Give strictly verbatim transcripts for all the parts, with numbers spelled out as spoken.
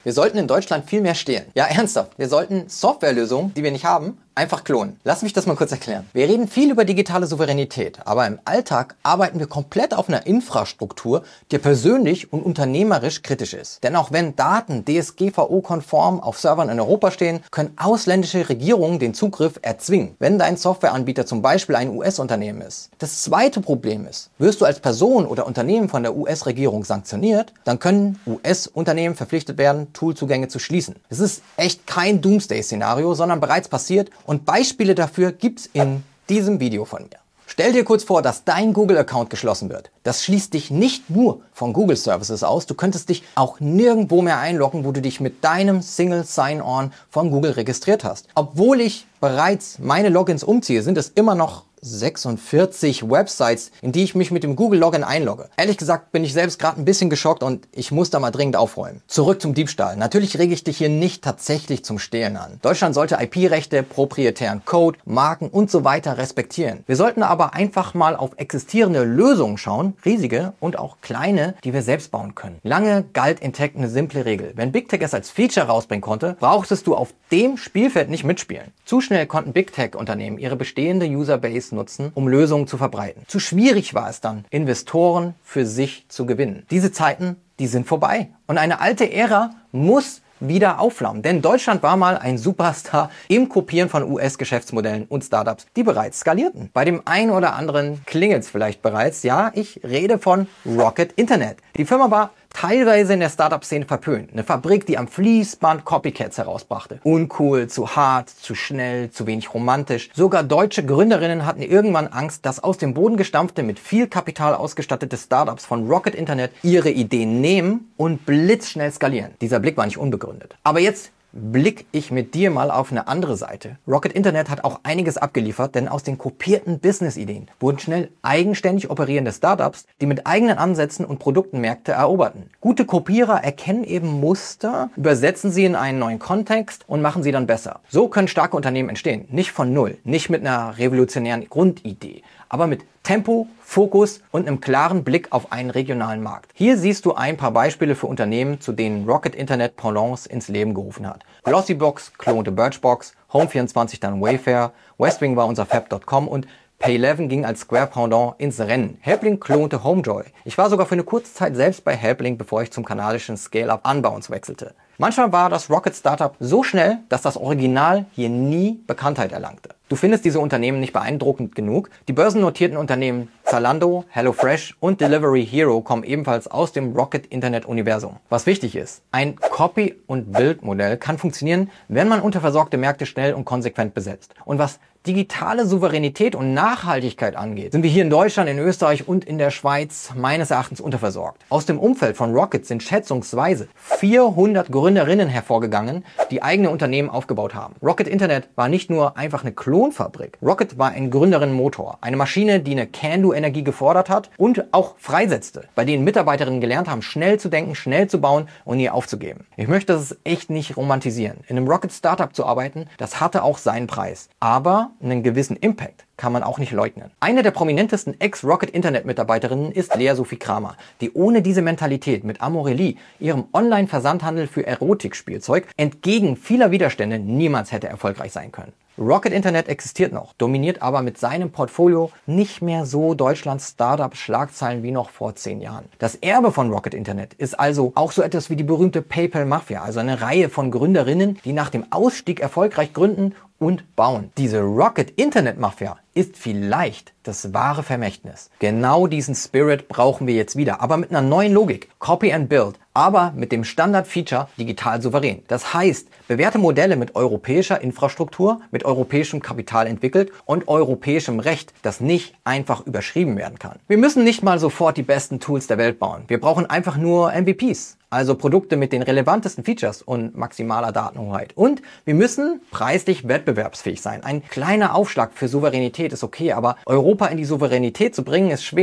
Wir sollten in Deutschland viel mehr stehlen. Ja, ernsthaft. Wir sollten Softwarelösungen, die wir nicht haben, einfach klonen. Lass mich das mal kurz erklären. Wir reden viel über digitale Souveränität, aber im Alltag arbeiten wir komplett auf einer Infrastruktur, die persönlich und unternehmerisch kritisch ist. Denn auch wenn Daten D S G V O-konform auf Servern in Europa stehen, können ausländische Regierungen den Zugriff erzwingen, wenn dein Softwareanbieter zum Beispiel ein U S-Unternehmen ist. Das zweite Problem ist, wirst du als Person oder Unternehmen von der U S-Regierung sanktioniert, dann können U S-Unternehmen verpflichtet werden, Toolzugänge zu schließen. Es ist echt kein Doomsday-Szenario, sondern bereits passiert und Beispiele dafür gibt's in diesem Video von mir. Stell dir kurz vor, dass dein Google-Account geschlossen wird. Das schließt dich nicht nur von Google Services aus, du könntest dich auch nirgendwo mehr einloggen, wo du dich mit deinem Single Sign-On von Google registriert hast. Obwohl ich bereits meine Logins umziehe, sind es immer noch sechsundvierzig Websites, in die ich mich mit dem Google-Login einlogge. Ehrlich gesagt bin ich selbst gerade ein bisschen geschockt und ich muss da mal dringend aufräumen. Zurück zum Diebstahl. Natürlich rege ich dich hier nicht tatsächlich zum Stehlen an. Deutschland sollte I P-Rechte, proprietären Code, Marken und so weiter respektieren. Wir sollten aber einfach mal auf existierende Lösungen schauen, riesige und auch kleine, die wir selbst bauen können. Lange galt in Tech eine simple Regel. Wenn Big Tech es als Feature rausbringen konnte, brauchtest du auf dem Spielfeld nicht mitspielen. Zu schnell konnten Big Tech-Unternehmen ihre bestehende Userbase nutzen, um Lösungen zu verbreiten. Zu schwierig war es dann, Investoren für sich zu gewinnen. Diese Zeiten, die sind vorbei. Und eine alte Ära muss wieder aufflammen. Denn Deutschland war mal ein Superstar im Kopieren von U S-Geschäftsmodellen und Startups, die bereits skalierten. Bei dem einen oder anderen klingelt es vielleicht bereits. Ja, ich rede von Rocket Internet. Die Firma war teilweise in der Startup-Szene verpönt. Eine Fabrik, die am Fließband Copycats herausbrachte. Uncool, zu hart, zu schnell, zu wenig romantisch. Sogar deutsche Gründerinnen hatten irgendwann Angst, dass aus dem Boden gestampfte, mit viel Kapital ausgestattete Startups von Rocket Internet ihre Ideen nehmen und blitzschnell skalieren. Dieser Blick war nicht unbegründet. Aber jetzt blick ich mit dir mal auf eine andere Seite. Rocket Internet hat auch einiges abgeliefert, denn aus den kopierten Business-Ideen wurden schnell eigenständig operierende Startups, die mit eigenen Ansätzen und Produkten Märkte eroberten. Gute Kopierer erkennen eben Muster, übersetzen sie in einen neuen Kontext und machen sie dann besser. So können starke Unternehmen entstehen. Nicht von null, nicht mit einer revolutionären Grundidee, aber mit Tempo, Fokus und einem klaren Blick auf einen regionalen Markt. Hier siehst du ein paar Beispiele für Unternehmen, zu denen Rocket Internet Pendants ins Leben gerufen hat. Glossybox klonte Birchbox, Home vierundzwanzig dann Wayfair, Westwing war unser Fab Punkt com und Pay elf ging als Square Pendant ins Rennen. Helpling klonte Homejoy. Ich war sogar für eine kurze Zeit selbst bei Helpling, bevor ich zum kanadischen Scale-Up Unbounce wechselte. Manchmal war das Rocket Startup so schnell, dass das Original hier nie Bekanntheit erlangte. Du findest diese Unternehmen nicht beeindruckend genug. Die börsennotierten Unternehmen Zalando, HelloFresh und Delivery Hero kommen ebenfalls aus dem Rocket Internet Universum. Was wichtig ist, ein Copy- und Build-Modell kann funktionieren, wenn man unterversorgte Märkte schnell und konsequent besetzt. Und was digitale Souveränität und Nachhaltigkeit angeht, sind wir hier in Deutschland, in Österreich und in der Schweiz meines Erachtens unterversorgt. Aus dem Umfeld von Rocket sind schätzungsweise vierhundert Gründerinnen hervorgegangen, die eigene Unternehmen aufgebaut haben. Rocket Internet war nicht nur einfach eine Klonfabrik. Rocket war ein Gründerinnenmotor, eine Maschine, die eine Can-Do-Energie gefordert hat und auch freisetzte, bei denen Mitarbeiterinnen gelernt haben, schnell zu denken, schnell zu bauen und nie aufzugeben. Ich möchte das echt nicht romantisieren. In einem Rocket Startup zu arbeiten, das hatte auch seinen Preis. Aber einen gewissen Impact kann man auch nicht leugnen. Eine der prominentesten Ex-Rocket-Internet-Mitarbeiterinnen ist Lea Sophie Kramer, die ohne diese Mentalität mit Amorelie, ihrem Online-Versandhandel für Erotikspielzeug, entgegen vieler Widerstände niemals hätte erfolgreich sein können. Rocket Internet existiert noch, dominiert aber mit seinem Portfolio nicht mehr so Deutschlands Startup-Schlagzeilen wie noch vor zehn Jahren. Das Erbe von Rocket Internet ist also auch so etwas wie die berühmte PayPal-Mafia, also eine Reihe von Gründerinnen, die nach dem Ausstieg erfolgreich gründen und bauen. Diese Rocket Internet Mafia ist vielleicht das wahre Vermächtnis. Genau diesen Spirit brauchen wir jetzt wieder, aber mit einer neuen Logik. Copy and Build, aber mit dem Standard-Feature digital souverän. Das heißt, bewährte Modelle mit europäischer Infrastruktur, mit europäischem Kapital entwickelt und europäischem Recht, das nicht einfach überschrieben werden kann. Wir müssen nicht mal sofort die besten Tools der Welt bauen. Wir brauchen einfach nur M V Ps. Also Produkte mit den relevantesten Features und maximaler Datenhoheit. Und wir müssen preislich wettbewerbsfähig sein. Ein kleiner Aufschlag für Souveränität ist okay, aber Europa in die Souveränität zu bringen ist schwer,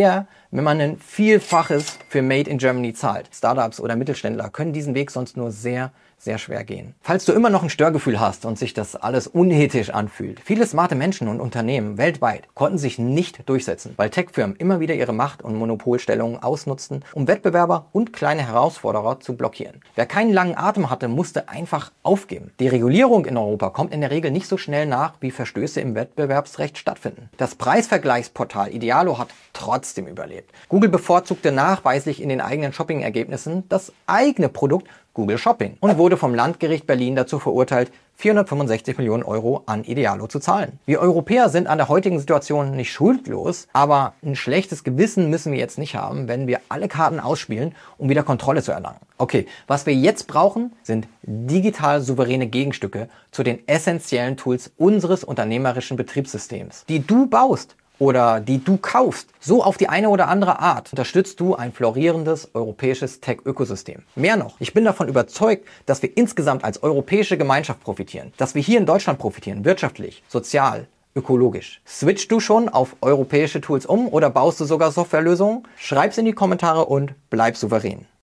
wenn man ein Vielfaches für Made in Germany zahlt. Startups oder Mittelständler können diesen Weg sonst nur sehr, sehr schwer gehen. Falls du immer noch ein Störgefühl hast und sich das alles unethisch anfühlt, viele smarte Menschen und Unternehmen weltweit konnten sich nicht durchsetzen, weil Tech-Firmen immer wieder ihre Macht- und Monopolstellungen ausnutzten, um Wettbewerber und kleine Herausforderer zu blockieren. Wer keinen langen Atem hatte, musste einfach aufgeben. Die Regulierung in Europa kommt in der Regel nicht so schnell nach, wie Verstöße im Wettbewerbsrecht stattfinden. Das Preisvergleichsportal Idealo hat trotzdem überlebt. Google bevorzugte nachweislich in den eigenen Shopping-Ergebnissen das eigene Produkt Google Shopping und wurde vom Landgericht Berlin dazu verurteilt, vierhundertfünfundsechzig Millionen Euro an Idealo zu zahlen. Wir Europäer sind an der heutigen Situation nicht schuldlos, aber ein schlechtes Gewissen müssen wir jetzt nicht haben, wenn wir alle Karten ausspielen, um wieder Kontrolle zu erlangen. Okay, was wir jetzt brauchen, sind digital souveräne Gegenstücke zu den essentiellen Tools unseres unternehmerischen Betriebssystems, die du baust oder die du kaufst. So auf die eine oder andere Art unterstützt du ein florierendes europäisches Tech-Ökosystem. Mehr noch, ich bin davon überzeugt, dass wir insgesamt als europäische Gemeinschaft profitieren, dass wir hier in Deutschland profitieren, wirtschaftlich, sozial, ökologisch. Switchst du schon auf europäische Tools um oder baust du sogar Softwarelösungen? Schreib's in die Kommentare und bleib souverän.